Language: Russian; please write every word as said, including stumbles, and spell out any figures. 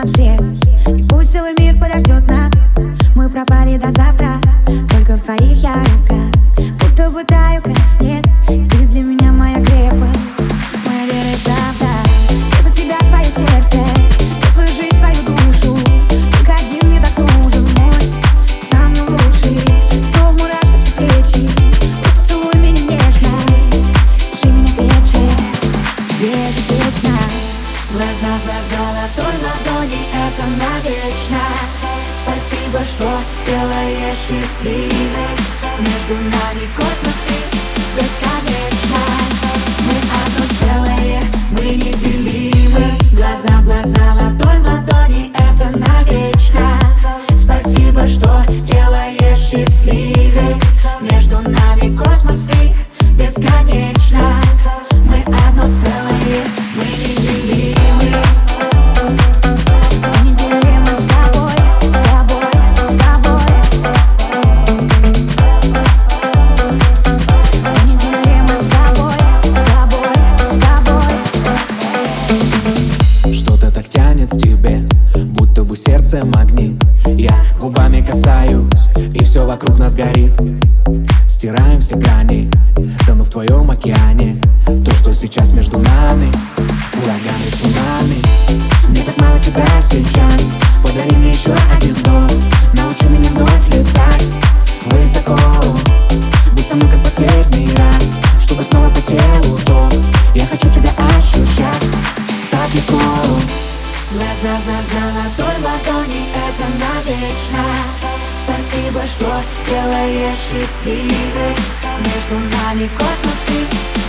от всех. И пусть целый мир подождет нас. Мы пропали до завтра, только в твоих я руках. Будто бы таю, как снег. Ты для меня моя крепость, моя вера и правда. Я за тебя свое сердце, я свою жизнь, свою душу. Только один мне так нужен, мой самый лучший. Снова мурашка в плечи, просто целуй меня нежно, держи меня крепче, безупречно. Глаза в глаза, ладонь в ладони, это навечно. Спасибо, что делаешь счастливой. Между нами космосы бесконечно. Мы одно целое, мы неделимы. Глаза в глаза, ладонь в ладони, это навечно. Спасибо, что делаешь счастливой. Между нами космосы бесконечно. Мы одно целое, мы неделимы. Сердце магнит, я губами касаюсь, и все вокруг нас горит. Стираем все грани, тону в твоем океане. То, что сейчас между нами, ураган и цунами. Мне так мало тебя сейчас, подари мне еще один вдох. Научи меня вновь летать высоко. Будь со мной как последний раз, чтобы снова по телу ток. Я хочу тебя ощущать так легко. Глаза в глаза, ладонь в ладони, это навечно. Спасибо, что делаешь счастливой. Между нами космосы